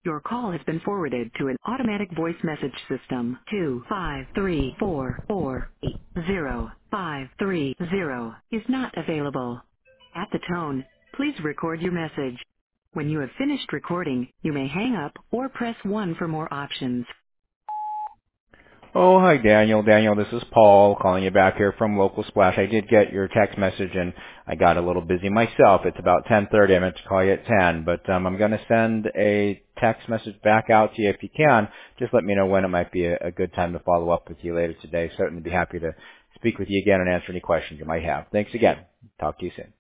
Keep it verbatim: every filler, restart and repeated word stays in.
Your call has been forwarded to an automatic voice message system. Two five three four four eight zero five three zero is not available. At the tone, please record your message. When you have finished recording, you may hang up or press one for more options. Oh, hi, Daniel. Daniel, this is Paul calling you back here from Local Splash. I did get your text message, and I got a little busy myself. It's about ten thirty. I meant to call you at ten, but um, I'm going to send a text message back out to you if you can. Just let me know when it might be a, a good time to follow up with you later today. Certainly be happy to speak with you again and answer any questions you might have. Thanks again. Talk to you soon.